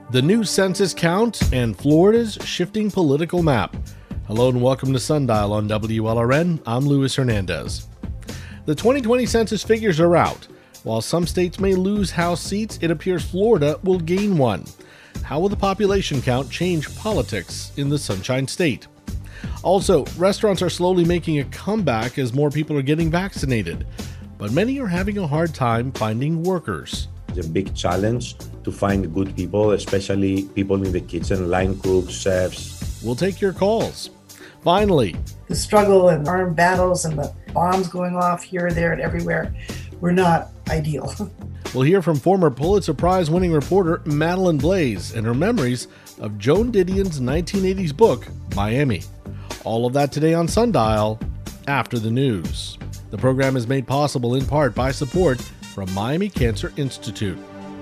The new census count and Florida's shifting political map. Hello and welcome to Sundial on WLRN. I'm Luis Hernandez. The 2020 census figures are out. While some states may lose House seats, it appears Florida will gain one. How will the population count change politics in the Sunshine State? Also, restaurants are slowly making a comeback as more people are getting vaccinated, but many are having a hard time finding workers. It's a big challenge to find good people, especially people in the kitchen, line cooks, chefs. We'll take your calls. Finally, the struggle and armed battles and the bombs going off here, there, and everywhere were not ideal. We'll hear from former Pulitzer Prize-winning reporter Madeline Blaze and her memories of Joan Didion's 1980s book, Miami. All of that today on Sundial, after the news. The program is made possible in part by support from Miami Cancer Institute.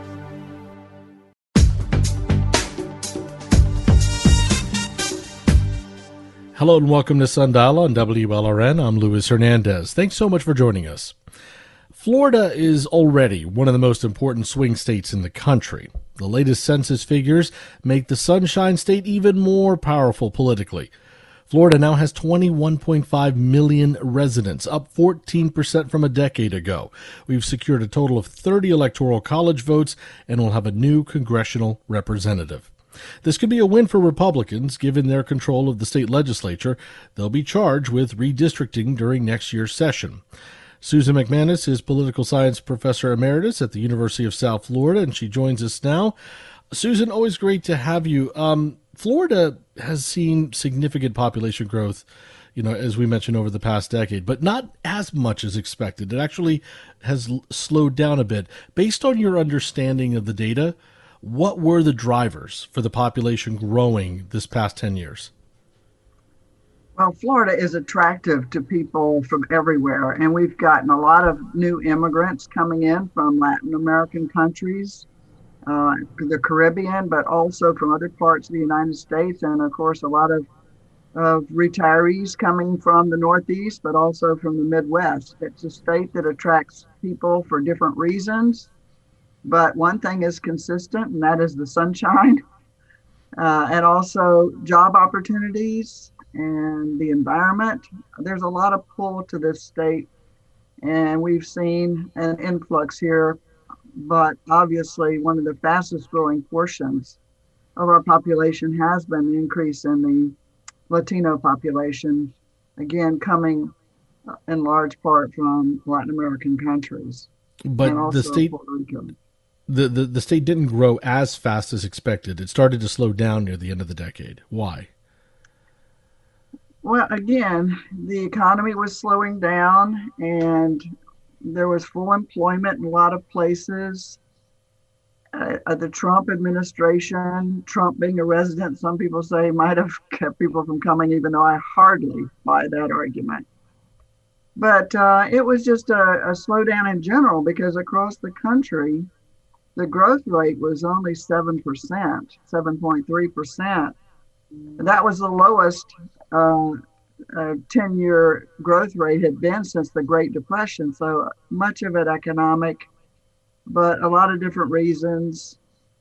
Hello and welcome to Sundial on WLRN. I'm Luis Hernandez. Thanks so much for joining us. Florida is already one of the most important swing states in the country. The latest census figures make the Sunshine State even more powerful politically. Florida now has 21.5 million residents, up 14% from a decade ago. We've secured a total of 30 electoral college votes and will have a new congressional representative. This could be a win for Republicans, given their control of the state legislature. They'll be charged with redistricting during next year's session. Susan McManus is political science professor emeritus at the University of South Florida, and she joins us now. Susan, always great to have you. Florida has seen significant population growth, as we mentioned, over the past decade, but not as much as expected. It actually has slowed down a bit. Based on your understanding of the data, what were the drivers for the population growing this past 10 years? Well, Florida is attractive to people from everywhere, and we've gotten a lot of new immigrants coming in from Latin American countries, the Caribbean, but also from other parts of the United States, and of course a lot of retirees coming from the Northeast, but also from the Midwest. It's a state that attracts people for different reasons, but one thing is consistent, and that is the sunshine, and also job opportunities and the environment. There's a lot of pull to this state, and we've seen an influx here, but obviously one of the fastest growing portions of our population has been the increase in the Latino population, again coming in large part from Latin American countries. But the state, the state didn't grow as fast as expected. It started to slow down near the end of the decade. Why? Well, again, the economy was slowing down and there was full employment in a lot of places. The Trump administration, Trump being a resident, some people say might have kept people from coming, even though I hardly buy that argument. But it was just a slowdown in general, because across the country, the growth rate was only 7%, 7.3%. That was the lowest 10-year growth rate had been since the Great Depression. So much of it economic, but a lot of different reasons.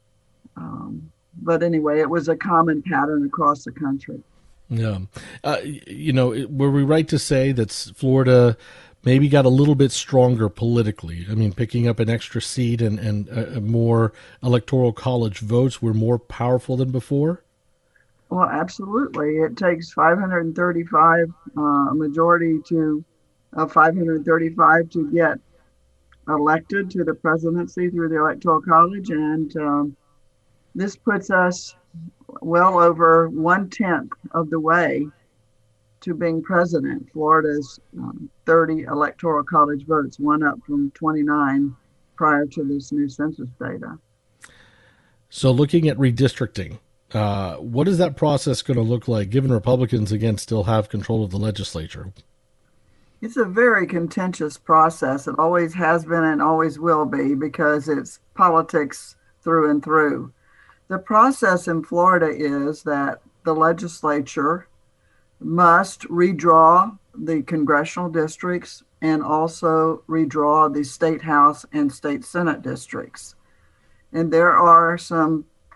But anyway, it was a common pattern across the country. Yeah. Were we right to say that Florida maybe got a little bit stronger politically? I mean, picking up an extra seat and more electoral college votes were more powerful than before? Well, absolutely. It takes 535, a majority of 535 to get elected to the presidency through the Electoral College. And this puts us well over 1/10 of the way to being president. Florida's 30 Electoral College votes, one up from 29 prior to this new census data. So looking at redistricting, what is that process going to look like, given Republicans, again, still have control of the legislature? It's a very contentious process. It always has been and always will be, because it's politics through and through. The process in Florida is that the legislature must redraw the congressional districts and also redraw the state house and state senate districts. And there are some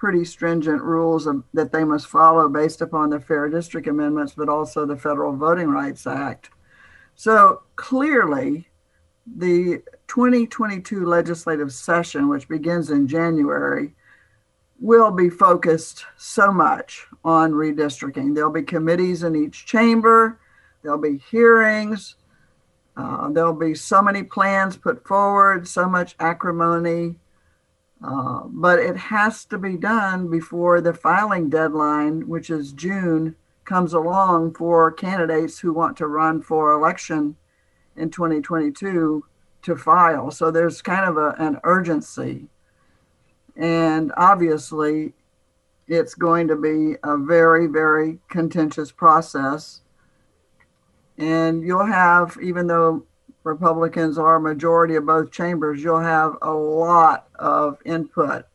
pretty stringent rules that they must follow based upon the Fair District Amendments, but also the Federal Voting Rights Act. So clearly, the 2022 legislative session, which begins in January, will be focused so much on redistricting. There'll be committees in each chamber, there'll be hearings, there'll be so many plans put forward, so much acrimony, but it has to be done before the filing deadline, which is June, comes along for candidates who want to run for election in 2022 to file. So there's kind of an urgency. And obviously, it's going to be a very, very contentious process. And you'll have, even though Republicans are a majority of both chambers, you'll have a lot of input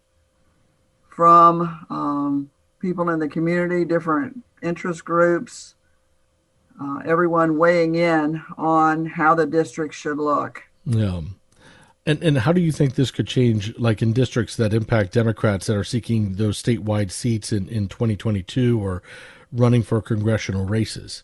from people in the community, different interest groups, everyone weighing in on how the district should look. Yeah. And how do you think this could change, like in districts that impact Democrats that are seeking those statewide seats in 2022 or running for congressional races?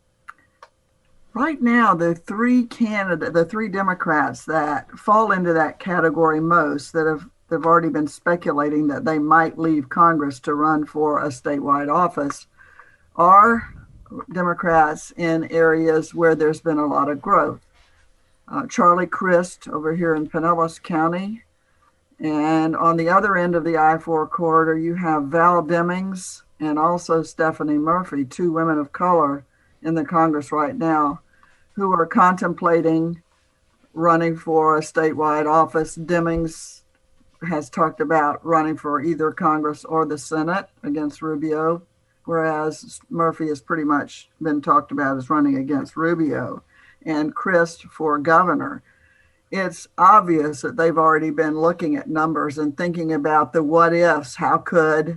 Right now, the three Democrats that fall into that category most, that have already been speculating that they might leave Congress to run for a statewide office, are Democrats in areas where there's been a lot of growth. Charlie Crist over here in Pinellas County. And on the other end of the I-4 corridor, you have Val Demings and also Stephanie Murphy, two women of color in the Congress right now, who are contemplating running for a statewide office. Demings has talked about running for either Congress or the Senate against Rubio, whereas Murphy has pretty much been talked about as running against Rubio, and Crist for governor. It's obvious that they've already been looking at numbers and thinking about the what ifs. How could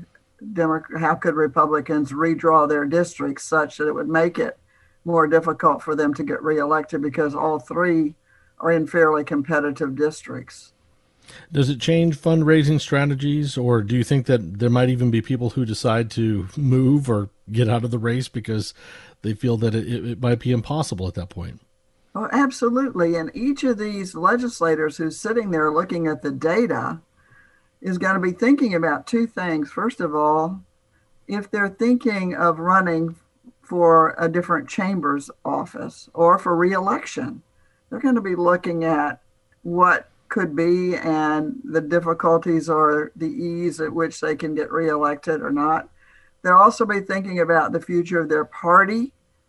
Republicans redraw their districts such that it would make it more difficult for them to get reelected, because all three are in fairly competitive districts. Does it change fundraising strategies, or do you think that there might even be people who decide to move or get out of the race because they feel that it might be impossible at that point? Oh, absolutely. And each of these legislators who's sitting there looking at the data is going to be thinking about two things. First of all, if they're thinking of running for a different chamber's office or for reelection, they're going to be looking at what could be and the difficulties or the ease at which they can get reelected or not. They'll also be thinking about the future of their party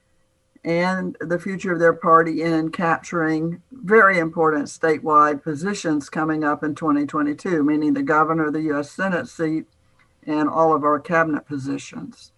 and the future of their party in capturing very important statewide positions coming up in 2022, meaning the governor, the U.S. Senate seat, and all of our cabinet positions.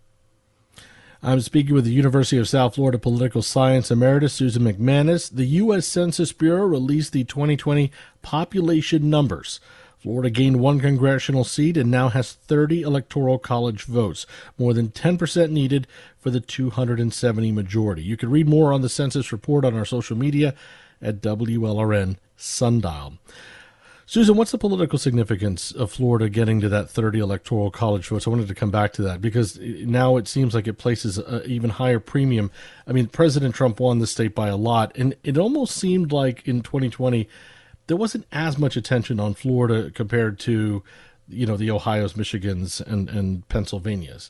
I'm speaking with the University of South Florida political science emeritus Susan McManus. The U.S. Census Bureau released the 2020 population numbers. Florida gained one congressional seat and now has 30 electoral college votes, more than 10% needed for the 270 majority. You can read more on the census report on our social media at WLRN Sundial. Susan, what's the political significance of Florida getting to that 30 electoral college votes? I wanted to come back to that because now it seems like it places an even higher premium. I mean, President Trump won the state by a lot, and it almost seemed like in 2020 there wasn't as much attention on Florida compared to, the Ohio's, Michigans, and Pennsylvania's.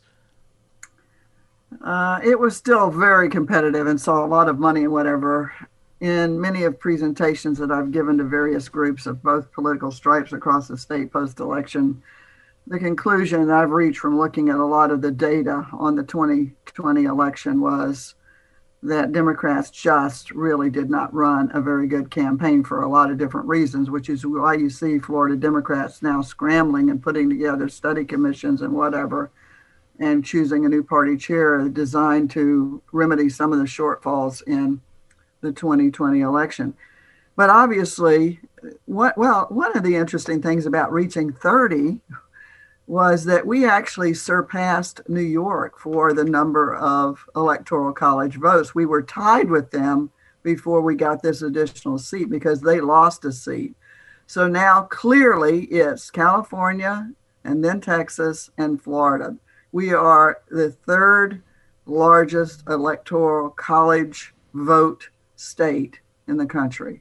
It was still very competitive and saw a lot of money and whatever. In many of presentations that I've given to various groups of both political stripes across the state post-election, the conclusion I've reached from looking at a lot of the data on the 2020 election was that Democrats just really did not run a very good campaign for a lot of different reasons, which is why you see Florida Democrats now scrambling and putting together study commissions and whatever, and choosing a new party chair designed to remedy some of the shortfalls in the 2020 election. But obviously, one of the interesting things about reaching 30 was that we actually surpassed New York for the number of electoral college votes. We were tied with them before we got this additional seat because they lost a seat. So now clearly it's California, and then Texas and Florida. We are the third largest electoral college vote state in the country.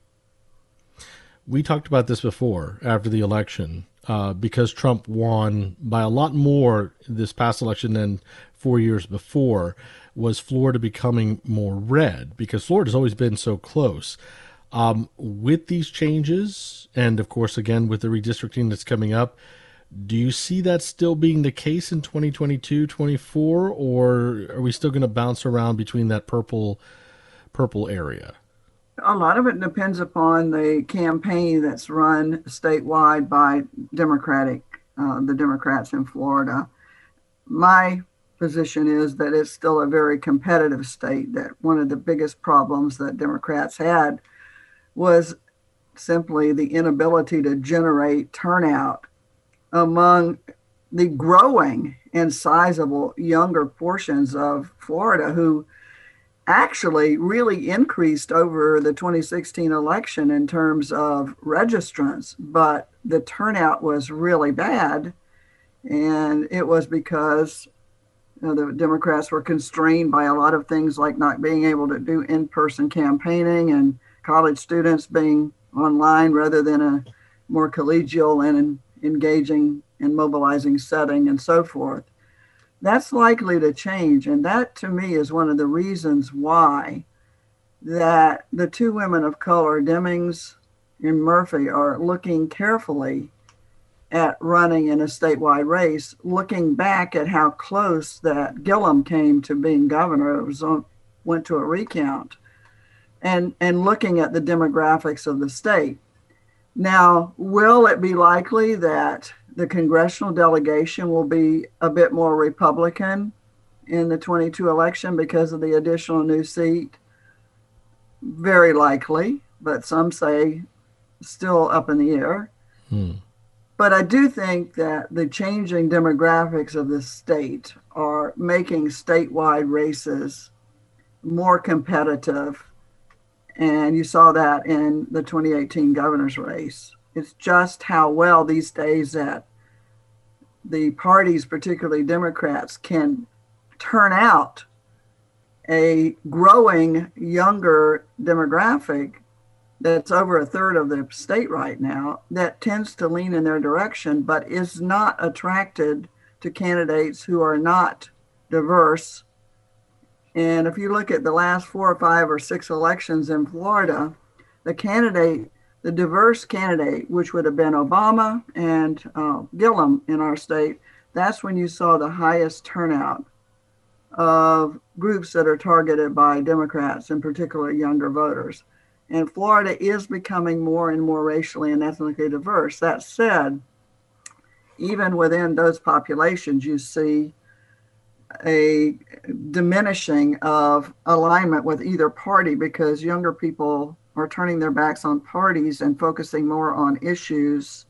We talked about this before after the election, because Trump won by a lot more this past election than 4 years before. Was Florida becoming more red? Because Florida's always been so close. With these changes, and of course, again, with the redistricting that's coming up, do you see that still being the case in 2022, 24, or are we still going to bounce around between that purple area? A lot of it depends upon the campaign that's run statewide by the Democrats in Florida. My position is that it's still a very competitive state, that one of the biggest problems that Democrats had was simply the inability to generate turnout among the growing and sizable younger portions of Florida, who actually really increased over the 2016 election in terms of registrants, but the turnout was really bad. And it was because the Democrats were constrained by a lot of things, like not being able to do in-person campaigning and college students being online rather than a more collegial and engaging and mobilizing setting and so forth. That's likely to change. And that, to me, is one of the reasons why that the two women of color, Demings and Murphy, are looking carefully at running in a statewide race, looking back at how close that Gillum came to being governor. Went to a recount, and looking at the demographics of the state. Now, will it be likely that the congressional delegation will be a bit more Republican in the 22 election because of the additional new seat? Very likely, but some say still up in the air. But I do think that the changing demographics of the state are making statewide races more competitive. And you saw that in the 2018 governor's race. It's just how well these days that the parties, particularly Democrats, can turn out a growing younger demographic that's over a third of the state right now, that tends to lean in their direction, but is not attracted to candidates who are not diverse. And if you look at the last 4 or 5 or 6 elections in Florida, the diverse candidate, which would have been Obama and Gillum in our state, that's when you saw the highest turnout of groups that are targeted by Democrats, in particular younger voters. And Florida is becoming more and more racially and ethnically diverse. That said, even within those populations, you see a diminishing of alignment with either party, because younger people are turning their backs on parties and focusing more on issues.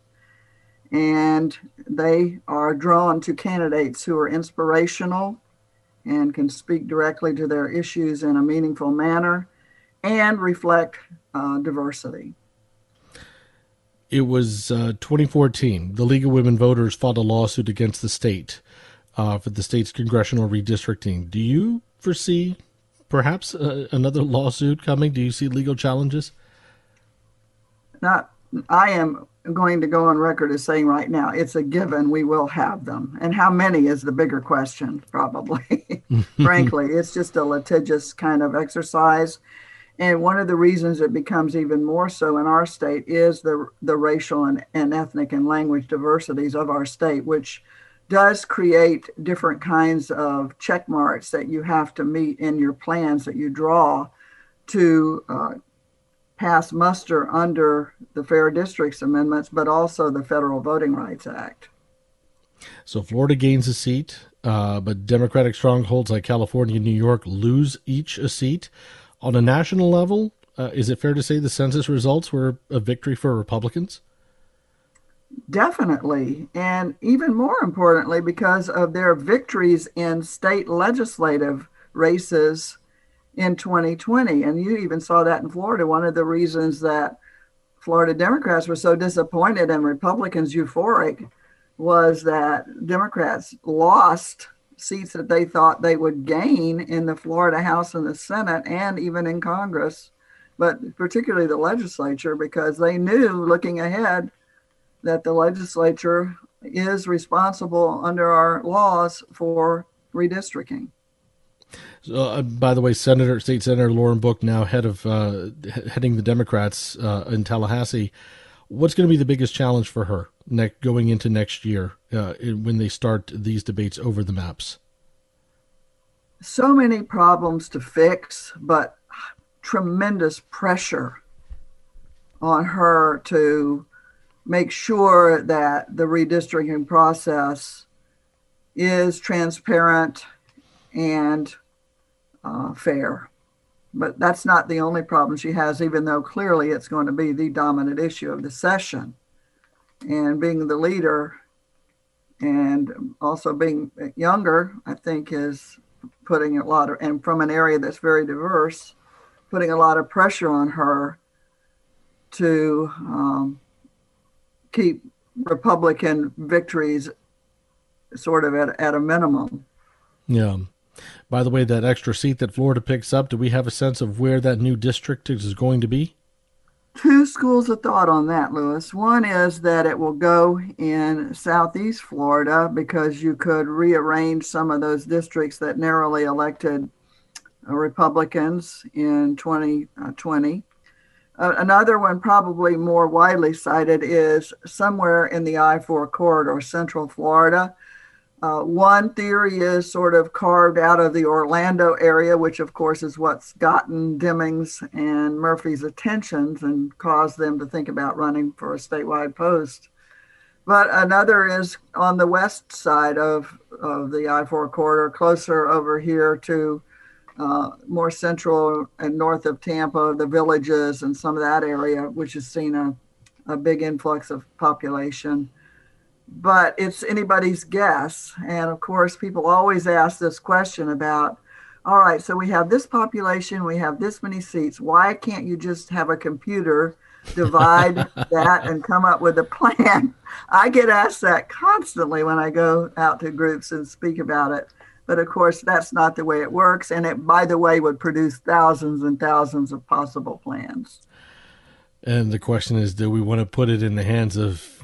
And they are drawn to candidates who are inspirational and can speak directly to their issues in a meaningful manner and reflect diversity. It was 2014. The League of Women Voters filed a lawsuit against the state for the state's congressional redistricting. Do you foresee perhaps another lawsuit coming? Do you see legal challenges? I am going to go on record as saying right now, it's a given we will have them. And how many is the bigger question, probably. Frankly, it's just a litigious kind of exercise. And one of the reasons it becomes even more so in our state is the racial and ethnic and language diversities of our state, which does create different kinds of check marks that you have to meet in your plans that you draw to pass muster under the Fair Districts Amendments, but also the Federal Voting Rights Act. So Florida gains a seat, but Democratic strongholds like California and New York lose each a seat. On a national level, is it fair to say the census results were a victory for Republicans? Definitely. And even more importantly, because of their victories in state legislative races in 2020. And you even saw that in Florida. One of the reasons that Florida Democrats were so disappointed and Republicans euphoric was that Democrats lost seats that they thought they would gain in the Florida House and the Senate and even in Congress, but particularly the legislature, because they knew looking ahead that the legislature is responsible under our laws for redistricting. So, by the way, State Senator Lauren Book, now heading the Democrats in Tallahassee. What's going to be the biggest challenge for her going into next year when they start these debates over the maps? So many problems to fix, but tremendous pressure on her to make sure that the redistricting process is transparent and fair. But that's not the only problem she has, even though clearly it's going to be the dominant issue of the session. And being the leader and also being younger, I think, is putting a lot of, and from an area that's very diverse, putting a lot of pressure on her to keep Republican victories sort of at a minimum. Yeah. By the way, that extra seat that Florida picks up, do we have a sense of where that new district is going to be? Two schools of thought on that, Lewis. One is that it will go in Southeast Florida because you could rearrange some of those districts that narrowly elected Republicans in 2020. Another one, probably more widely cited, is somewhere in the I-4 corridor, Central Florida. One theory is sort of carved out of the Orlando area, which of course is what's gotten Demings and Murphy's attentions and caused them to think about running for a statewide post. But another is on the west side of the I-4 corridor, closer over here to more central and north of Tampa, the Villages and some of that area, which has seen a big influx of population. But it's anybody's guess. And of course, people always ask this question about, all right, so we have this population, we have this many seats. Why can't you just have a computer divide that and come up with a plan? I get asked that constantly when I go out to groups and speak about it. But of course, that's not the way it works. And it, by the way, would produce thousands and thousands of possible plans. And the question is, do we want to put it in the hands of,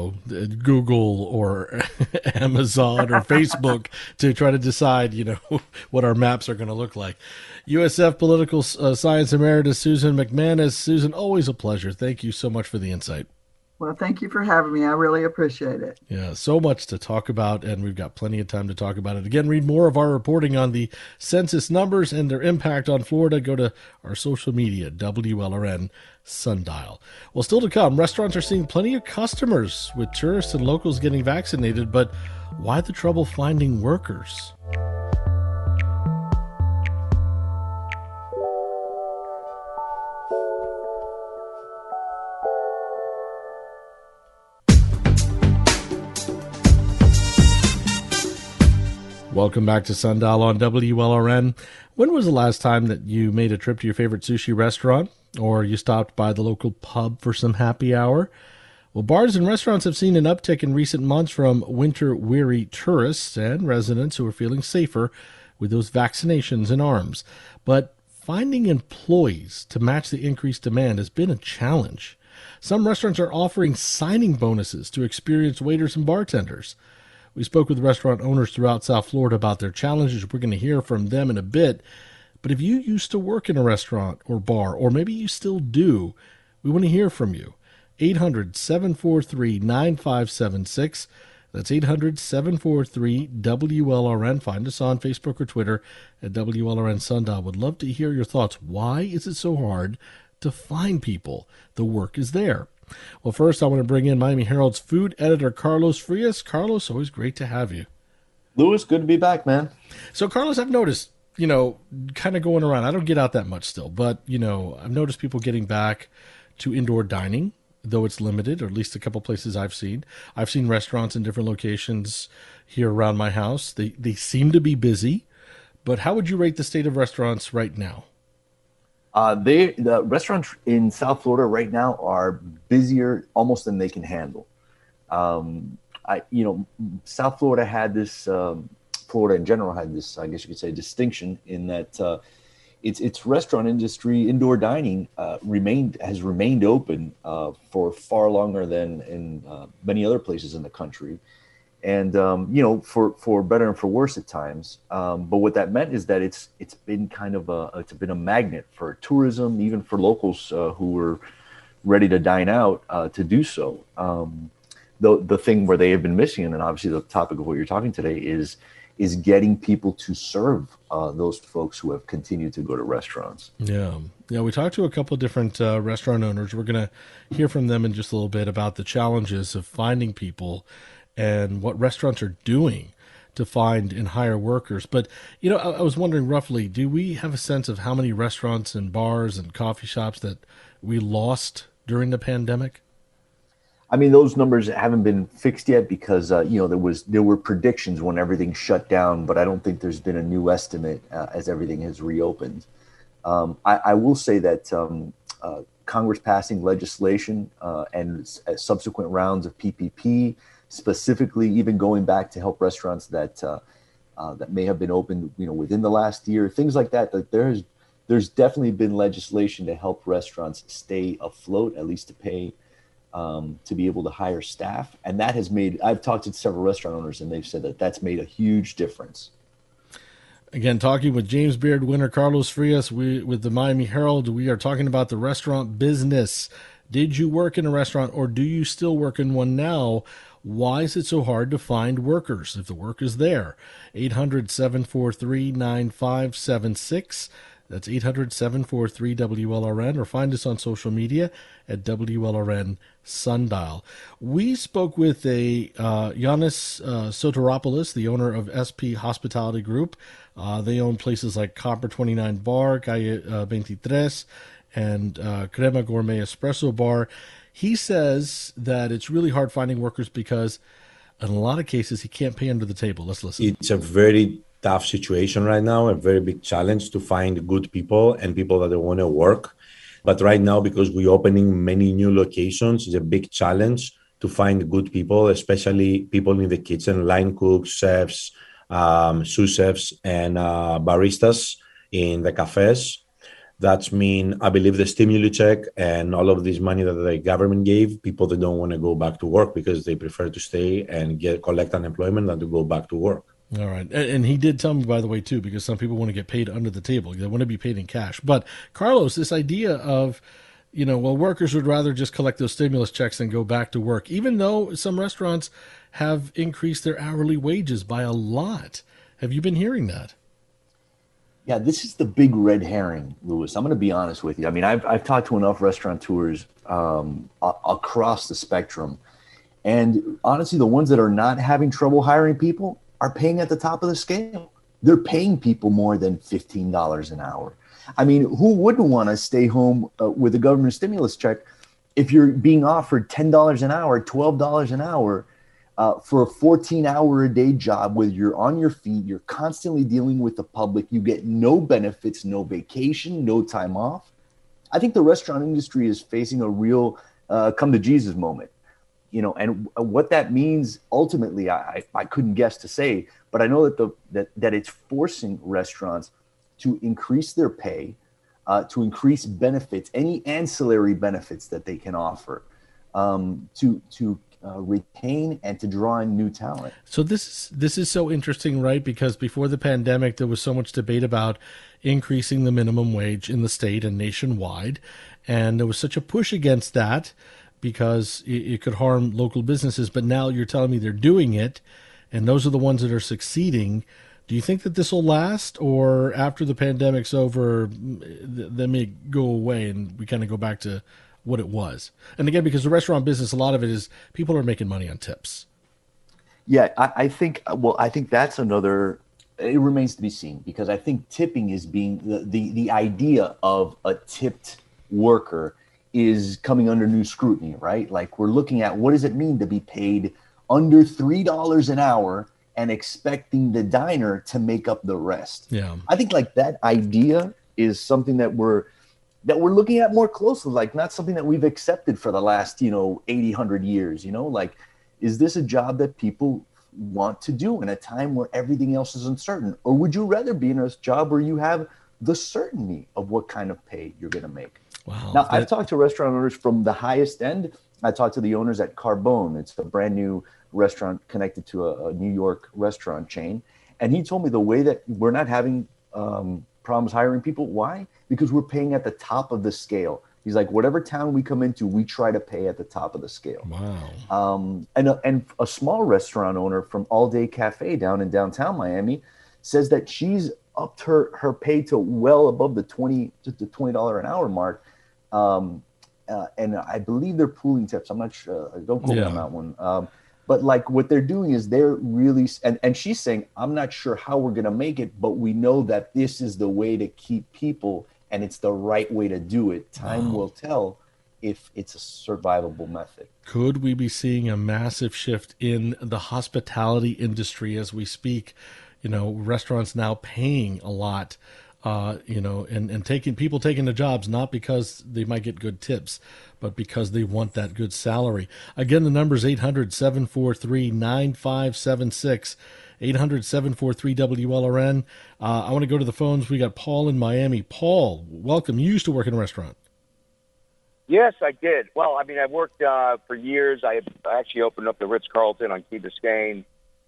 Google or Amazon or Facebook to try to decide, what our maps are going to look like? USF Political Science Emeritus Susan McManus. Susan, always a pleasure. Thank you so much for the insight. Well, thank you for having me. I really appreciate it. Yeah, so much to talk about, and we've got plenty of time to talk about it. Again, read more of our reporting on the census numbers and their impact on Florida. Go to our social media, WLRN Sundial. Well, still to come, restaurants are seeing plenty of customers with tourists and locals getting vaccinated, but why the trouble finding workers? Welcome back to Sundial on WLRN. When was the last time that you made a trip to your favorite sushi restaurant, or you stopped by the local pub for some happy hour? Well, bars and restaurants have seen an uptick in recent months from winter-weary tourists and residents who are feeling safer with those vaccinations in arms. But finding employees to match the increased demand has been a challenge. Some restaurants are offering signing bonuses to experienced waiters and bartenders. We spoke with restaurant owners throughout South Florida about their challenges. We're going to hear from them in a bit. But if you used to work in a restaurant or bar, or maybe you still do, we want to hear from you. 800-743-9576. That's 800-743-WLRN. Find us on Facebook or Twitter at WLRN Sundial. Would love to hear your thoughts. Why is it so hard to find people? The work is there. Well, first, I want to bring in Miami Herald's food editor, Carlos Frias. Carlos, always great to have you. Louis, good to be back, man. So, Carlos, I've noticed, kind of going around. I don't get out that much still, but, I've noticed people getting back to indoor dining, though it's limited, or at least a couple places I've seen. I've seen restaurants in different locations here around my house. They seem to be busy, but how would you rate the state of restaurants right now? The restaurants in South Florida right now are busier almost than they can handle. South Florida had this, Florida in general had this, I guess you could say, distinction in that its restaurant industry, indoor dining, has remained open for far longer than in many other places in the country, and for better and for worse at times. But what that meant is that it's been kind of it's been a magnet for tourism, even for locals who were ready to dine out to do so. The thing where they have been missing, and obviously the topic of what you're talking today is getting people to serve those folks who have continued to go to restaurants. Yeah. We talked to a couple of different restaurant owners. We're going to hear from them in just a little bit about the challenges of finding people and what restaurants are doing to find and hire workers. But, I was wondering roughly, do we have a sense of how many restaurants and bars and coffee shops that we lost during the pandemic? I mean, those numbers haven't been fixed yet because there were predictions when everything shut down, but I don't think there's been a new estimate as everything has reopened. I will say that Congress passing legislation and subsequent rounds of PPP, specifically even going back to help restaurants that may have been opened, within the last year, things like that. That there's definitely been legislation to help restaurants stay afloat, at least to pay. To be able to hire staff. And that has I've talked to several restaurant owners and they've said that that's made a huge difference. Again, talking with James Beard winner Carlos Frias with the Miami Herald, we are talking about the restaurant business. Did you work in a restaurant or do you still work in one now? Why is it so hard to find workers if the work is there? 800-743-9576. That's 800-743-WLRN, or find us on social media at WLRN Sundial. We spoke with Yannis Soteropoulos, the owner of SP Hospitality Group. They own places like Copper 29 Bar, Calle 23, and Crema Gourmet Espresso Bar. He says that it's really hard finding workers because in a lot of cases he can't pay under the table. Let's listen. It's a very tough situation right now, a very big challenge to find good people and people that want to work. But right now, because we're opening many new locations, it's a big challenge to find good people, especially people in the kitchen, line cooks, chefs, sous chefs, and baristas in the cafes. That's I believe the stimulus check and all of this money that the government gave, people that don't want to go back to work because they prefer to stay and collect unemployment than to go back to work. All right. And he did tell me, by the way, too, because some people want to get paid under the table. They want to be paid in cash. But, Carlos, this idea of, workers would rather just collect those stimulus checks and go back to work, even though some restaurants have increased their hourly wages by a lot. Have you been hearing that? Yeah, this is the big red herring, Louis. I'm going to be honest with you. I mean, I've talked to enough restaurateurs across the spectrum. And honestly, the ones that are not having trouble hiring people are paying at the top of the scale. They're paying people more than $15 an hour. I mean, who wouldn't want to stay home with a government stimulus check if you're being offered $10 an hour, $12 an hour for a 14-hour-a-day job where you're on your feet, you're constantly dealing with the public, you get no benefits, no vacation, no time off? I think the restaurant industry is facing a real come to Jesus moment. And what that means ultimately, I couldn't guess to say, but I know that it's forcing restaurants to increase their pay, to increase benefits, any ancillary benefits that they can offer, to retain and to draw in new talent. So this is so interesting, right? Because before the pandemic, there was so much debate about increasing the minimum wage in the state and nationwide, and there was such a push against that, because it could harm local businesses. But now you're telling me they're doing it, and those are the ones that are succeeding. Do you think that this will last, or after the pandemic's over, they may go away and we kind of go back to what it was? And again, because the restaurant business, a lot of it is people are making money on tips. Yeah, I think that's another, it remains to be seen, because I think tipping is being, the idea of a tipped worker is coming under new scrutiny, right? Like, we're looking at what does it mean to be paid under $3 an hour and expecting the diner to make up the rest. Yeah, I think like that idea is something that we're looking at more closely, like not something that we've accepted for the last 80, 100 years. Like Is this a job that people want to do in a time where everything else is uncertain? Or would you rather be in a job where you have the certainty of what kind of pay you're going to make? Wow. Now, I've talked to restaurant owners from the highest end. I talked to the owners at Carbone. It's a brand new restaurant connected to a New York restaurant chain. And he told me the way that we're not having problems hiring people. Why? Because we're paying at the top of the scale. He's like, whatever town we come into, we try to pay at the top of the scale. Wow. And a small restaurant owner from All Day Cafe down in downtown Miami says that she's upped her pay to well above the $20 an hour mark. And I believe they're pooling tips. I'm not sure. Don't quote me on that one. But like what they're doing is they're really, and she's saying, I'm not sure how we're going to make it, but we know that this is the way to keep people and it's the right way to do it. Time will tell if it's a survivable method. Could we be seeing a massive shift in the hospitality industry as we speak? Restaurants now paying a lot, and taking the jobs, not because they might get good tips, but because they want that good salary. Again, the number is 800-743-9576, 800-743-WLRN. I want to go to the phones. We got Paul in Miami. Paul, welcome. You used to work in a restaurant. Yes, I did. Well, I mean, I worked for years. I actually opened up the Ritz-Carlton on Key Biscayne.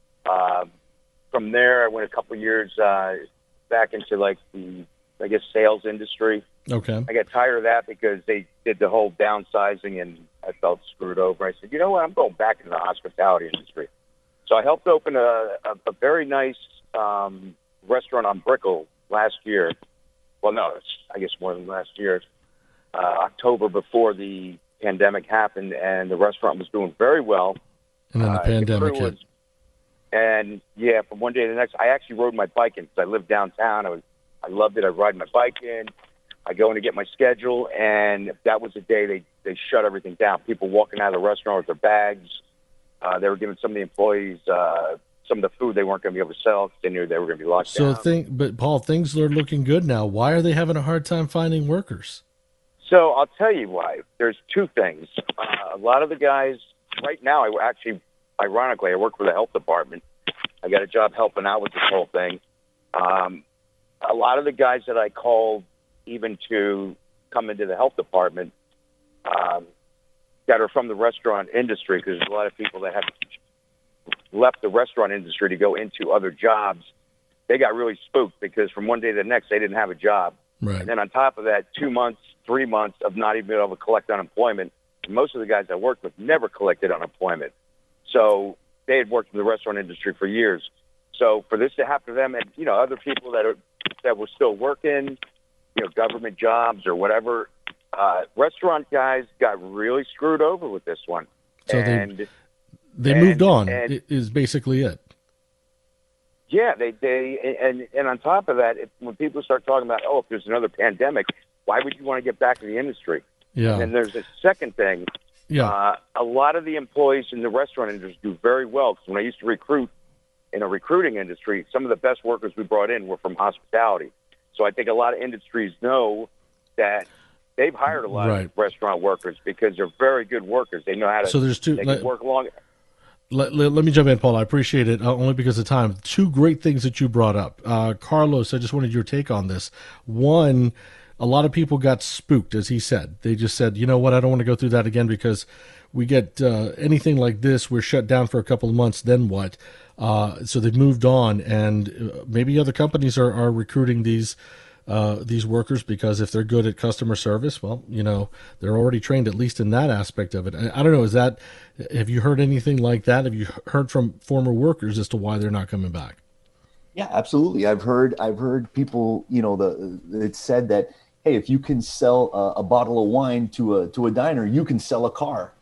From there, I went a couple of years back into like the, sales industry. Okay. I got tired of that because they did the whole downsizing and I felt screwed over. I said, you know what, I'm going back into the hospitality industry. So I helped open a very nice restaurant on Brickell last year. Well, no, it's more than last year. October before the pandemic happened, and the restaurant was doing very well. And then the pandemic hit. And from one day to the next, I actually rode my bike in because I lived downtown. I loved it. I ride my bike in. I go in to get my schedule, and that was the day they shut everything down. People walking out of the restaurant with their bags. They were giving some of the employees some of the food they weren't going to be able to sell because they knew they were going to be locked down. But Paul, things are looking good now. Why are they having a hard time finding workers? So I'll tell you why. There's two things. A lot of the guys right now, ironically, I work for the health department. I got a job helping out with this whole thing. A lot of the guys that I called even to come into the health department that are from the restaurant industry, because there's a lot of people that have left the restaurant industry to go into other jobs. They got really spooked because from one day to the next, they didn't have a job. Right. And then on top of that, 2 months, 3 months of not even being able to collect unemployment. And most of the guys I worked with never collected unemployment. So they had worked in the restaurant industry for years. So for this to happen to them and, other people that were still working, government jobs or whatever, restaurant guys got really screwed over with this one. So they moved on is basically it. Yeah, and on top of that, when people start talking about, if there's another pandemic, why would you want to get back to the industry? Yeah. And there's a second thing. Yeah. A lot of the employees in the restaurant industry do very well. Because when I used to recruit in a recruiting industry, some of the best workers we brought in were from hospitality. So I think a lot of industries know that they've hired a lot of restaurant workers because they're very good workers. They know how to. So there's two. They can work longer. Let me jump in, Paul. I appreciate it, only because of time. Two great things that you brought up. Carlos, I just wanted your take on this. One, a lot of people got spooked, as he said. They just said, you know what, I don't want to go through that again because we get anything like this, we're shut down for a couple of months, then what? So they've moved on, and maybe other companies are recruiting these workers because if they're good at customer service, well, they're already trained at least in that aspect of it. I don't know. Have you heard anything like that? Have you heard from former workers as to why they're not coming back? Yeah, absolutely. I've heard people, it said that, hey, if you can sell a bottle of wine to a diner, you can sell a car,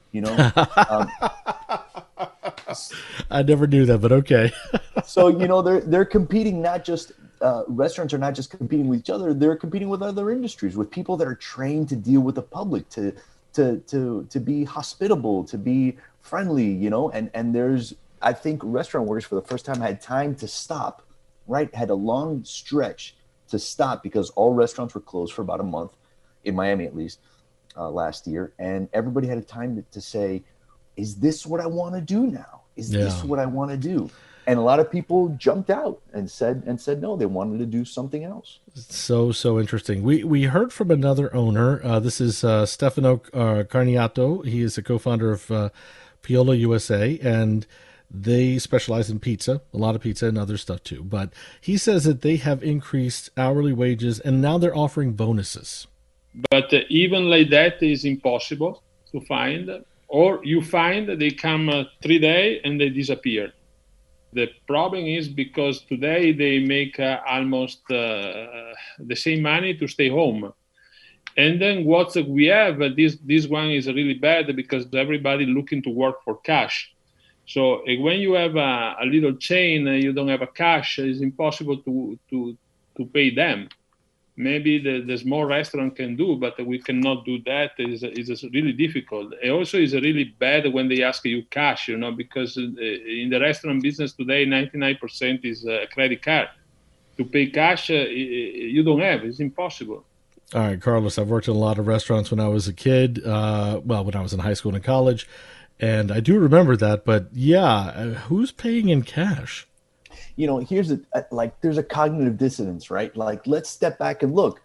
I never knew that, but okay. So, they're competing, not just restaurants are not just competing with each other, they're competing with other industries, with people that are trained to deal with the public, to be hospitable, to be friendly, and there's, I think restaurant workers for the first time had time to stop, right? Had a long stretch to stop because all restaurants were closed for about a month, in Miami at least, last year. And everybody had a time to say, is this what I want to do now? Is this what I want to do? And a lot of people jumped out and said no, they wanted to do something else. So interesting. We heard from another owner. This is Stefano Carniato. He is a co-founder of Piola USA, and they specialize in pizza, a lot of pizza and other stuff too. But he says that they have increased hourly wages and now they're offering bonuses. But even like that is impossible to find. Or you find they come 3 days and they disappear. The problem is because today they make almost the same money to stay home. And then what we have, this one is really bad because everybody looking to work for cash. So when you have a little chain, you don't have a cash, it's impossible to pay them. Maybe the small restaurant can do, but we cannot do that. It's really difficult. It also is really bad when they ask you cash, because in the restaurant business today, 99% is a credit card. To pay cash, you don't have. It's impossible. All right, Carlos, I've worked in a lot of restaurants when I was a kid, when I was in high school and college, and I do remember that. But who's paying in cash? Here's there's a cognitive dissonance, right? Like, let's step back and look.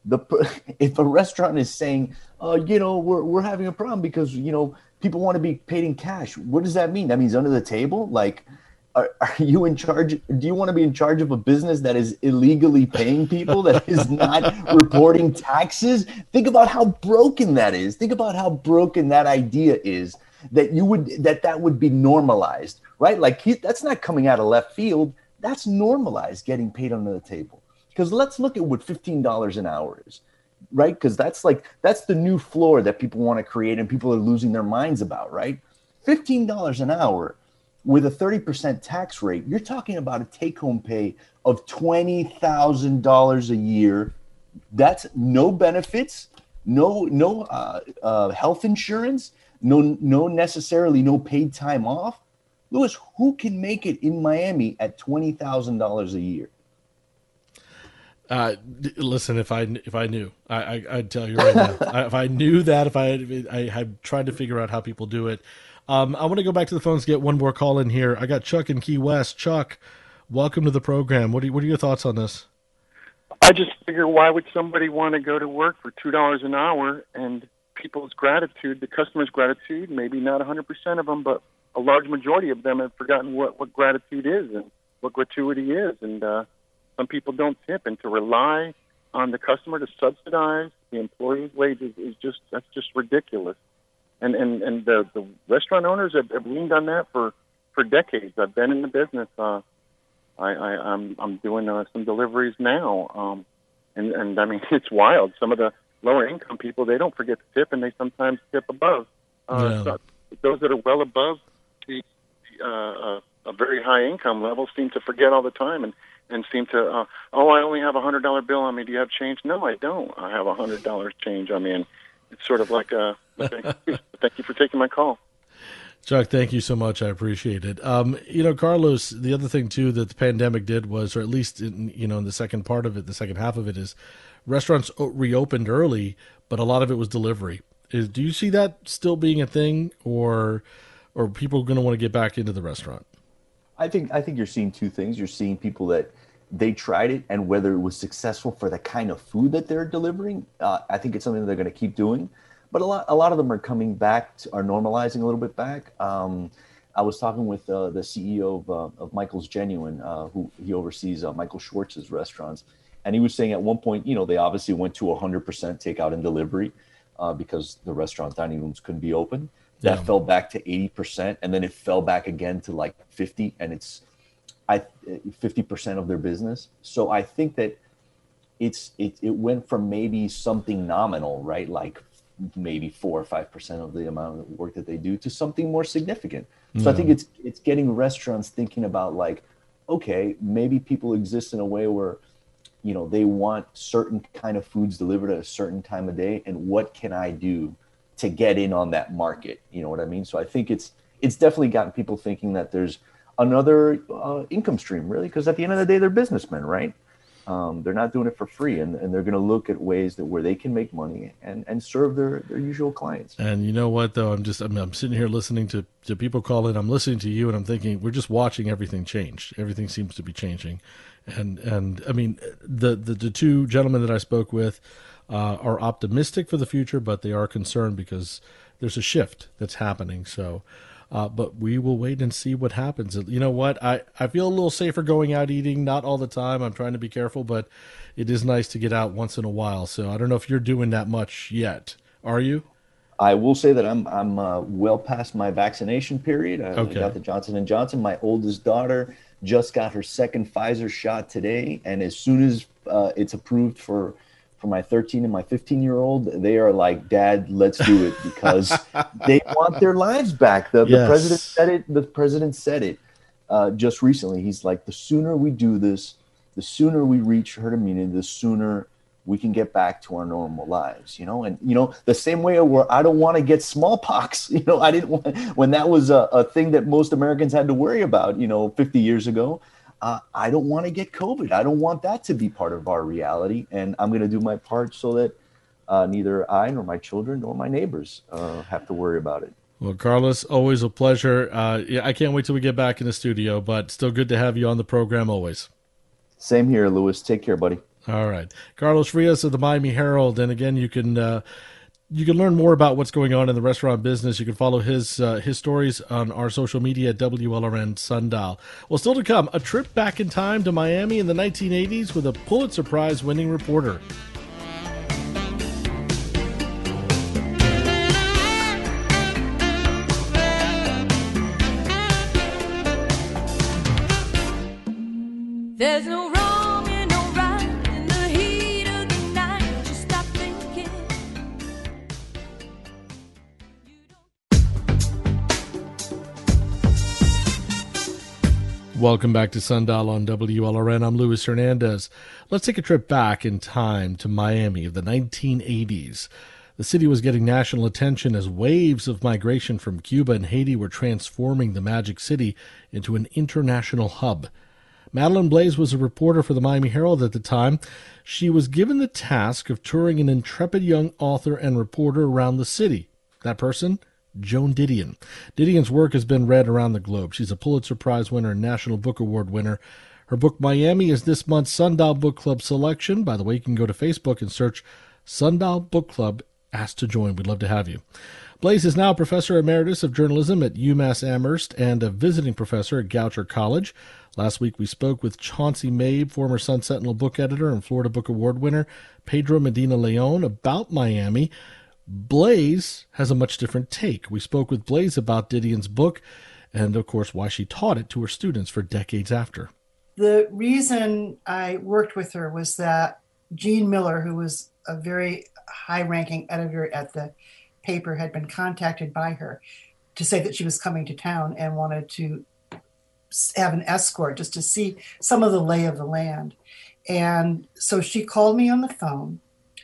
If a restaurant is saying, we're having a problem because, people want to be paid in cash. What does that mean? That means under the table? Like, are you in charge? Do you want to be in charge of a business that is illegally paying people, that is not reporting taxes? Think about how broken that is. Think about how broken that idea is, that that would be normalized, right? Like, that's not coming out of left field. That's normalized, getting paid under the table. Because let's look at what $15 an hour is, right? Because that's the new floor that people want to create and people are losing their minds about, right? $15 an hour with a 30% tax rate, you're talking about a take-home pay of $20,000 a year. That's no benefits, no health insurance, no paid time off. Louis, who can make it in Miami at $20,000 a year? Listen, if I knew, I'd tell you right now. If I knew that, I had tried to figure out how people do it. I want to go back to the phones, get one more call in here. I got Chuck in Key West. Chuck, welcome to the program. What are your thoughts on this? I just figure, why would somebody want to go to work for $2 an hour, and people's gratitude, the customer's gratitude, maybe not 100% of them, but a large majority of them have forgotten what gratitude is and what gratuity is. And some people don't tip, and to rely on the customer to subsidize the employee's wages that's just ridiculous. And the restaurant owners have leaned on that for decades. I've been in the business. I'm doing some deliveries now. And I mean, it's wild. Some of the lower income people, they don't forget to tip, and they sometimes tip above. So those that are well above a very high income level seem to forget all the time and seem to, I only have $100 bill on me. Do you have change? No, I don't. I have $100 change on me. And it's sort of like thank you for taking my call. Chuck, thank you so much. I appreciate it. Carlos, the other thing too that the pandemic did was, or at least in the second part of it, the second half of it, is restaurants reopened early, but a lot of it was delivery. Do you see that still being a thing, or people going to want to get back into the restaurant? I think you're seeing two things. You're seeing people that they tried it, and whether it was successful for the kind of food that they're delivering, I think it's something that they're going to keep doing. But a lot of them are coming back, are normalizing a little bit back. I was talking with the CEO of Michael's Genuine, who he oversees Michael Schwartz's restaurants. And he was saying at one point, they obviously went to 100% takeout and delivery because the restaurant dining rooms couldn't be open. That fell back to 80%, and then it fell back again to like 50, and it's 50% of their business. So I think that it went from maybe something nominal, right, like maybe 4 or 5% of the amount of work that they do, to something more significant. So I think it's getting restaurants thinking about, like, okay, maybe people exist in a way where they want certain kind of foods delivered at a certain time of day, and what can I do to get in on that market? You know what I mean? So I think it's definitely gotten people thinking that there's another income stream, really, because at the end of the day, they're businessmen, right? They're not doing it for free, and they're going to look at ways where they can make money and serve their usual clients. And you know what, though? I'm sitting here listening to people call in. I'm listening to you, and I'm thinking we're just watching everything change. Everything seems to be changing. And I mean, the two gentlemen that I spoke with are optimistic for the future, but they are concerned because there's a shift that's happening. So, but we will wait and see what happens. You know what? I feel a little safer going out eating, not all the time. I'm trying to be careful, but it is nice to get out once in a while. So I don't know if you're doing that much yet. Are you? I will say that I'm well past my vaccination period. I got the Johnson & Johnson. My oldest daughter just got her second Pfizer shot today, and as soon as it's approved for my 13 and my 15-year-old, they are like, Dad, let's do it, because they want their lives back. The president said it. The president said it just recently. He's like, the sooner we do this, the sooner we reach herd immunity, the sooner we can get back to our normal lives, and the same way where I don't want to get smallpox, I didn't want, when that was a thing that most Americans had to worry about, 50 years ago. I don't want to get COVID. I don't want that to be part of our reality. And I'm going to do my part so that neither I nor my children nor my neighbors have to worry about it. Well, Carlos, always a pleasure. I can't wait till we get back in the studio, but still good to have you on the program always. Same here, Louis. Take care, buddy. All right. Carlos Frias of the Miami Herald. And again, you can learn more about what's going on in the restaurant business. You can follow his stories on our social media at WLRN Sundial. Well, still to come, a trip back in time to Miami in the 1980s with a Pulitzer Prize winning reporter. There's no wrong and no right in the heat of the night. Just stop thinking. Welcome back to Sundial on WLRN. I'm Luis Hernandez. Let's take a trip back in time to Miami of the 1980s. The city was getting national attention as waves of migration from Cuba and Haiti were transforming the Magic City into an international hub. Madeline Blaze was a reporter for the Miami Herald at the time. She was given the task of touring an intrepid young author and reporter around the city. That person? Joan Didion. Didion's work has been read around the globe. She's a Pulitzer Prize winner and National Book Award winner. Her book, Miami, is this month's Sundial Book Club selection. By the way, you can go to Facebook and search Sundial Book Club. Ask to join. We'd love to have you. Blaze is now a professor emeritus of journalism at UMass Amherst and a visiting professor at Goucher College. Last week we spoke with Chauncey Mabe, former Sun Sentinel book editor and Florida Book Award winner, Pedro Medina Leon, about Miami. Blaze has a much different take. We spoke with Blaze about Didion's book and, of course, why she taught it to her students for decades after. The reason I worked with her was that Gene Miller, who was a very high-ranking editor at the paper, had been contacted by her to say that she was coming to town and wanted to have an escort just to see some of the lay of the land. And so she called me on the phone,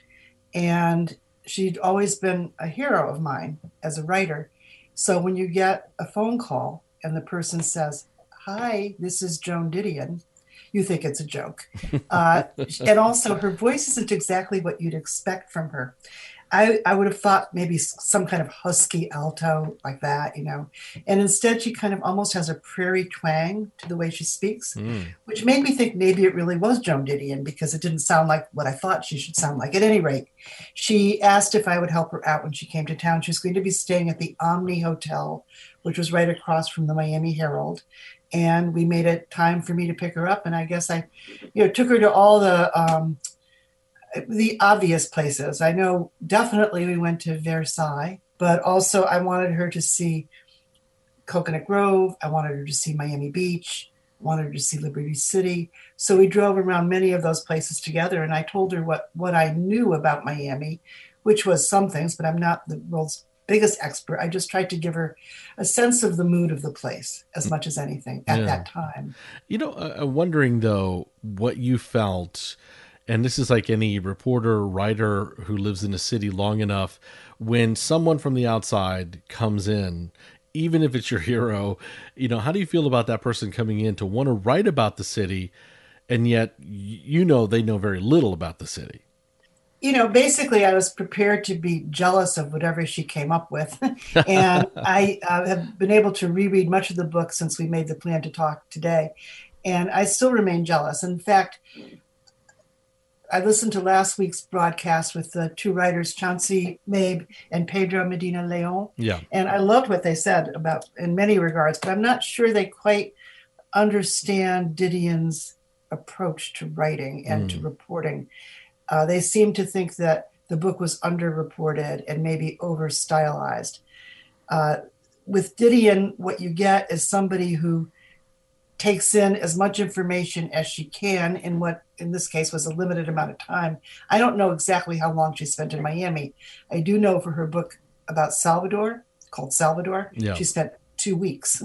and she'd always been a hero of mine as a writer. So when you get a phone call and the person says, "Hi, this is Joan Didion," you think it's a joke. And also her voice isn't exactly what you'd expect from her. I would have thought maybe some kind of husky alto like that, And instead, she kind of almost has a prairie twang to the way she speaks, which made me think maybe it really was Joan Didion because it didn't sound like what I thought she should sound like. At any rate, she asked if I would help her out when she came to town. She was going to be staying at the Omni Hotel, which was right across from the Miami Herald. And we made it time for me to pick her up. And I guess I took her to all the obvious places. I know definitely we went to Versailles, but also I wanted her to see Coconut Grove. I wanted her to see Miami Beach. I wanted her to see Liberty City. So we drove around many of those places together, and I told her what I knew about Miami, which was some things, but I'm not the world's biggest expert. I just tried to give her a sense of the mood of the place as much as anything at that time. I'm wondering, though, what you felt. And this is like any reporter, writer who lives in a city long enough, when someone from the outside comes in, even if it's your hero, how do you feel about that person coming in to want to write about the city and yet you know they know very little about the city. Basically, I was prepared to be jealous of whatever she came up with. And I have been able to reread much of the book since we made the plan to talk today. And I still remain jealous. In fact, I listened to last week's broadcast with the two writers, Chauncey Mabe and Pedro Medina Leon. Yeah. And I loved what they said about, in many regards, but I'm not sure they quite understand Didion's approach to writing and to reporting. They seem to think that the book was underreported and maybe over stylized. With Didion, what you get is somebody who takes in as much information as she can in what, in this case, was a limited amount of time. I don't know exactly how long she spent in Miami. I do know for her book about Salvador, called Salvador, she spent 2 weeks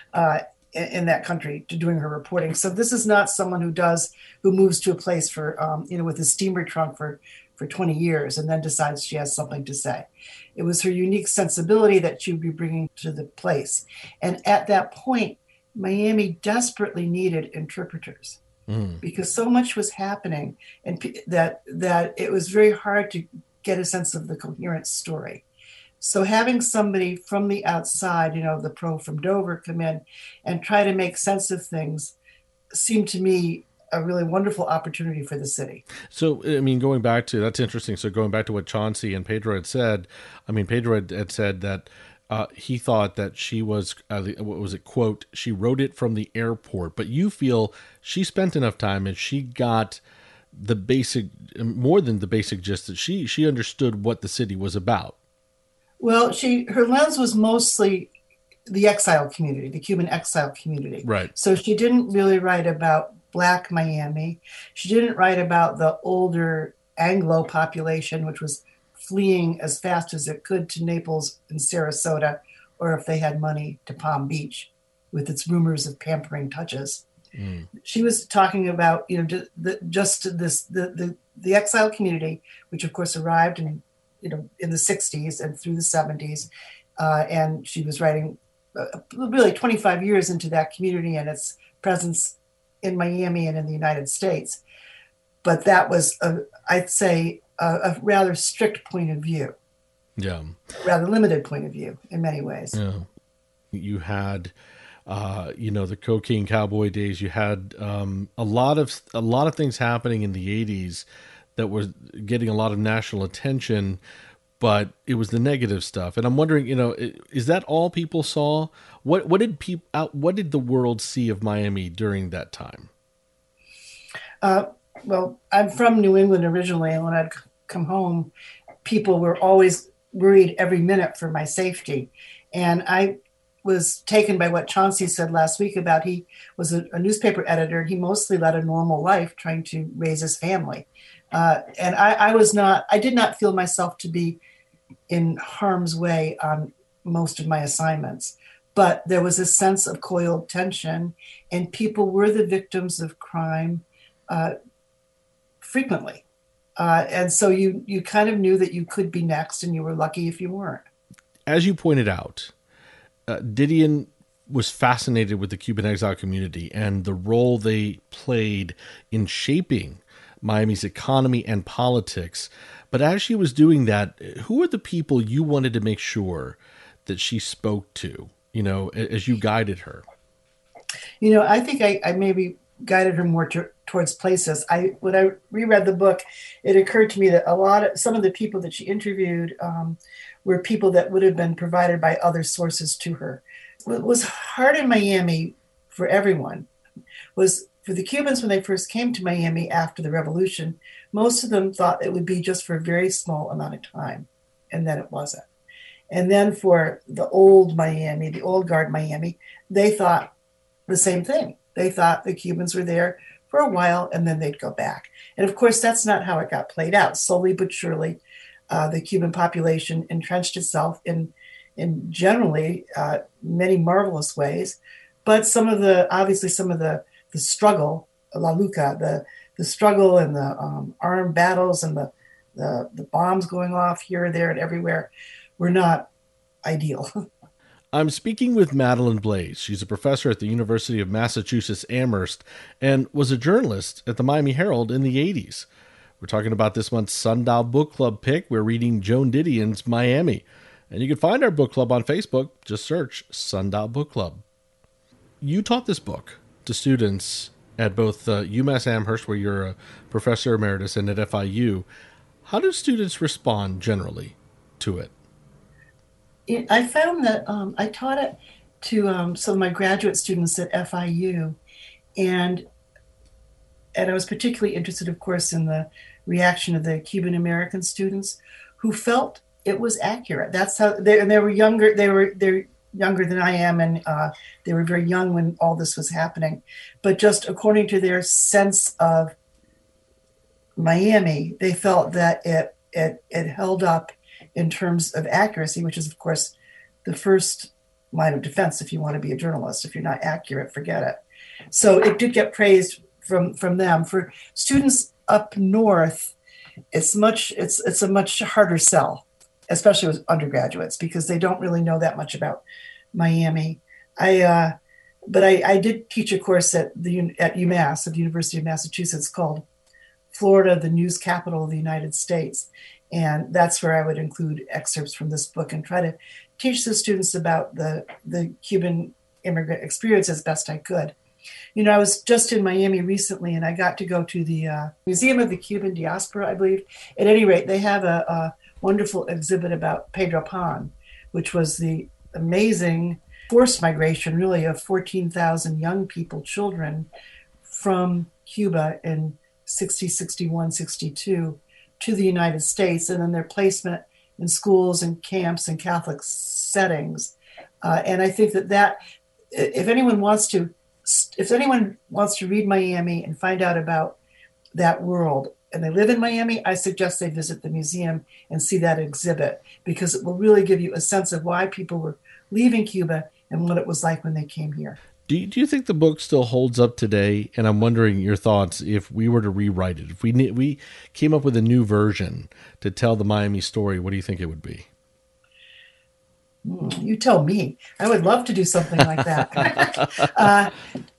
in that country doing her reporting. So this is not someone who moves to a place for, with a steamer trunk for 20 years and then decides she has something to say. It was her unique sensibility that she would be bringing to the place. And at that point, Miami desperately needed interpreters because so much was happening and that it was very hard to get a sense of the coherent story. So having somebody from the outside, the pro from Dover, come in and try to make sense of things seemed to me a really wonderful opportunity for the city. So, I mean, that's interesting. So going back to what Chauncey and Pedro had said, Pedro had said that he thought that she was, quote, she wrote it from the airport, but you feel she spent enough time and she got the basic, more than the basic gist, that she understood what the city was about. Well, her lens was mostly the exile community, the Cuban exile community. Right. So she didn't really write about Black Miami. She didn't write about the older Anglo population, which was fleeing as fast as it could to Naples and Sarasota, or if they had money, to Palm Beach, with its rumors of pampering touches. She was talking about, the exile community, which of course arrived in the 60s and through the 70s, and she was writing really 25 years into that community and its presence in Miami and in the United States. But that was, I'd say, a rather strict point of view. Yeah. A rather limited point of view in many ways. Yeah. You had, the cocaine cowboy days. You had a lot of things happening in the 80s that were getting a lot of national attention, but it was the negative stuff. And I'm wondering, is that all people saw? What did the world see of Miami during that time? Well, I'm from New England originally, and when I'd come home, people were always worried every minute for my safety. And I was taken by what Chauncey said last week about he was a newspaper editor, and he mostly led a normal life trying to raise his family. And I did not feel myself to be in harm's way on most of my assignments, but there was a sense of coiled tension, and people were the victims of crime frequently. And so you kind of knew that you could be next, and you were lucky if you weren't. As you pointed out, Didion was fascinated with the Cuban exile community and the role they played in shaping Miami's economy and politics. But as she was doing that, who are the people you wanted to make sure that she spoke to, as you guided her? I think I maybe guided her more towards places. When I reread the book, it occurred to me that some of the people that she interviewed were people that would have been provided by other sources to her. What was hard in Miami for everyone was for the Cubans when they first came to Miami after the revolution. Most of them thought it would be just for a very small amount of time, and then it wasn't. And then for the old Miami, the old guard Miami, they thought the same thing. They thought the Cubans were there for a while and then they'd go back. And of course, that's not how it got played out. Slowly but surely, the Cuban population entrenched itself in generally many marvelous ways. But some of the struggle, La Luca, the struggle and the armed battles and the bombs going off here, there, and everywhere were not ideal. I'm speaking with Madeline Blaze. She's a professor at the University of Massachusetts Amherst and was a journalist at the Miami Herald in the 80s. We're talking about this month's Sundial Book Club pick. We're reading Joan Didion's Miami. And you can find our book club on Facebook. Just search Sundial Book Club. You taught this book to students at both UMass Amherst, where you're a professor emeritus, and at FIU. How do students respond generally to it? I found that I taught it to some of my graduate students at FIU, and I was particularly interested, of course, in the reaction of the Cuban American students who felt it was accurate. That's how they were younger. They're younger than I am, and they were very young when all this was happening. But just according to their sense of Miami, they felt that it held up in terms of accuracy, which is, of course, the first line of defense if you want to be a journalist. If you're not accurate, forget it. So it did get praised from them. For students up north, it's a much harder sell, especially with undergraduates, because they don't really know that much about Miami. But I did teach a course at UMass, at the University of Massachusetts, called Florida, the News Capital of the United States. And that's where I would include excerpts from this book and try to teach the students about the Cuban immigrant experience as best I could. You know, I was just in Miami recently, and I got to go to the Museum of the Cuban Diaspora, I believe. At any rate, they have a wonderful exhibit about Pedro Pan, which was the amazing forced migration, really, of 14,000 young people, children, from Cuba in 60, 61, 62 to the United States, and then their placement in schools and camps and Catholic settings. And I think that if anyone wants to read Miami and find out about that world, and they live in Miami, I suggest they visit the museum and see that exhibit, because it will really give you a sense of why people were leaving Cuba and what it was like when they came here. Do you think the book still holds up today? And I'm wondering your thoughts if we were to rewrite it. If we came up with a new version to tell the Miami story, what do you think it would be? You tell me. I would love to do something like that.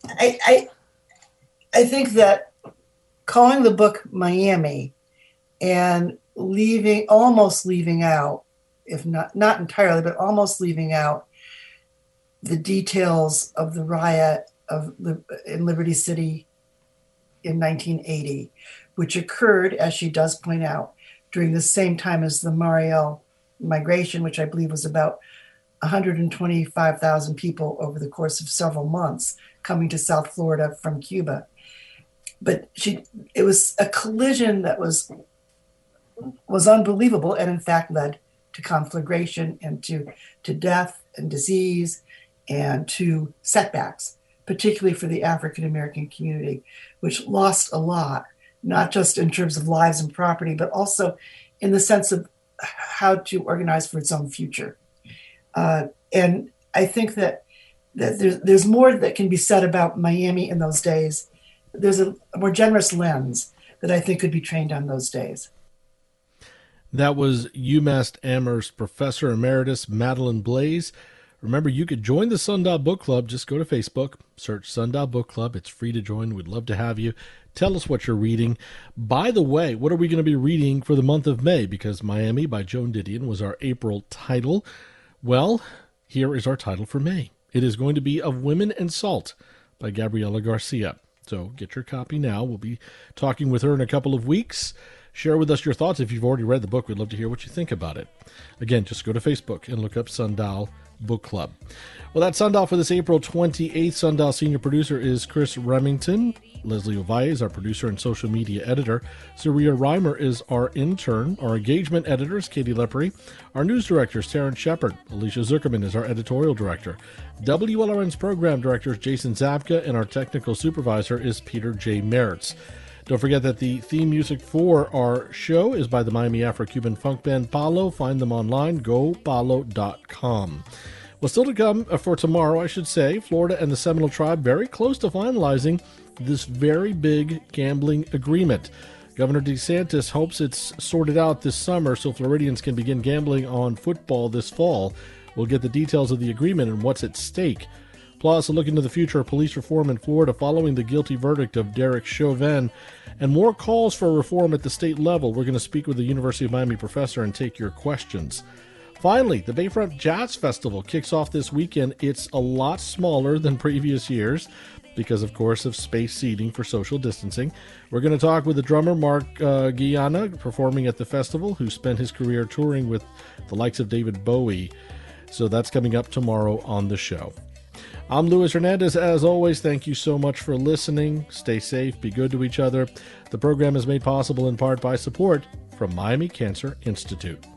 I think that calling the book Miami and almost leaving out, if not entirely, but almost leaving out the details of the riot in Liberty City in 1980, which occurred, as she does point out, during the same time as the Mariel migration, which I believe was about 125,000 people over the course of several months coming to South Florida from Cuba. But it was a collision that was unbelievable, and in fact led to conflagration and to death and disease and to setbacks, particularly for the African American community, which lost a lot, not just in terms of lives and property, but also in the sense of how to organize for its own future. And I think that there's more that can be said about Miami in those days. There's a more generous lens that I think could be trained on those days. That was UMass Amherst Professor Emeritus Madeline Blaze. Remember, you could join the Sundial Book Club. Just go to Facebook, search Sundial Book Club. It's free to join. We'd love to have you. Tell us what you're reading. By the way, what are we going to be reading for the month of May? Because Miami by Joan Didion was our April title. Well, here is our title for May. It is going to be Of Women and Salt by Gabriela Garcia. So get your copy now. We'll be talking with her in a couple of weeks. Share with us your thoughts. If you've already read the book, we'd love to hear what you think about it. Again, just go to Facebook and look up Sundial Book Club. Well, that's Sundial for this April 28th. Sundial senior producer is Chris Remington. Leslie Ovalle is our producer and social media editor. Zaria Reimer is our intern. Our engagement editor is Katie Lepre. Our news director is Taryn Shepard. Alicia Zuckerman is our editorial director. WLRN's program director is Jason Zabka, and our technical supervisor is Peter J. Mertz. Don't forget that the theme music for our show is by the Miami Afro-Cuban funk band Palo. Find them online, gopalo.com. Well, still to come for tomorrow, I should say, Florida and the Seminole Tribe very close to finalizing this very big gambling agreement. Governor DeSantis hopes it's sorted out this summer so Floridians can begin gambling on football this fall. We'll get the details of the agreement and what's at stake. Plus, a look into the future of police reform in Florida following the guilty verdict of Derek Chauvin, and more calls for reform at the state level. We're going to speak with the University of Miami professor and take your questions. Finally, the Bayfront Jazz Festival kicks off this weekend. It's a lot smaller than previous years because, of course, of space seating for social distancing. We're going to talk with the drummer Mark Guiana, performing at the festival, who spent his career touring with the likes of David Bowie. So that's coming up tomorrow on the show. I'm Luis Hernandez. As always, thank you so much for listening. Stay safe, be good to each other. The program is made possible in part by support from Miami Cancer Institute.